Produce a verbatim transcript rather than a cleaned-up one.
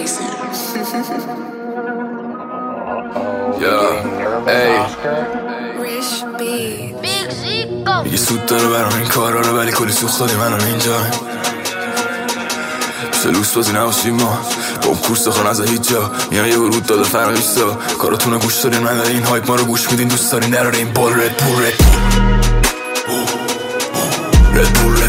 Stacy. Yeah, ey Rich Beat میگی سود داره برام این کارا رو، ولی کلی سوخت دادی منم اینجا. مثل لوس بازی نباشیم ما با اون کورس خانه از هیچ جا. میان یه ورود داده فرق ایستا کاراتونو گوش دارین، من داره این هایپ ما رو گوش میدین، دوست دارین دراره این بال رد بول رد بول رد بول